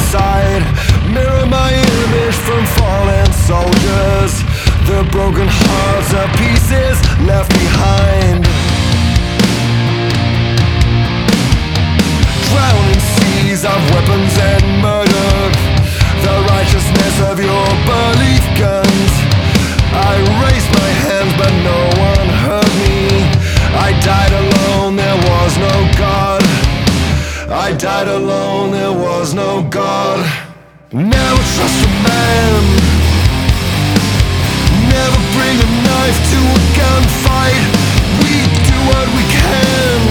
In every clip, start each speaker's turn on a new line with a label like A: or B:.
A: side. Mirror my image from fallen soldiers. The broken hearts are pieces left behind. Drowning seas of weapons and murder, the righteousness of your belief guns. I raised my hands but no one heard me. I died alone, there was no God. I died alone, there was no God. Never trust a man, never bring a knife to a gunfight. We do what we can.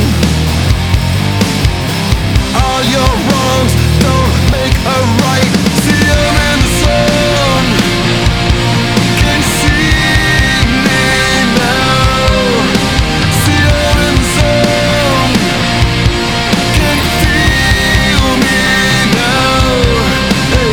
A: All your wrongs don't make a right. See, I'm in the sun. Can you see me now? See, I'm in the sun. Can you feel me now? Hey.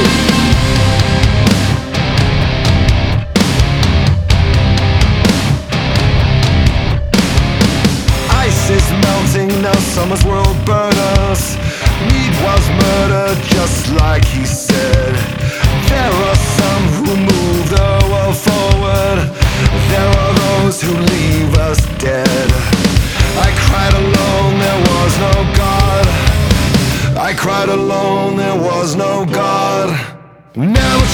A: Ice is melting, now summer's world burn us. Mead was murdered just like he said. There are some who move the world forward. There are those who leave us dead. I cried alone, there was no God. I cried alone, there was no God. Never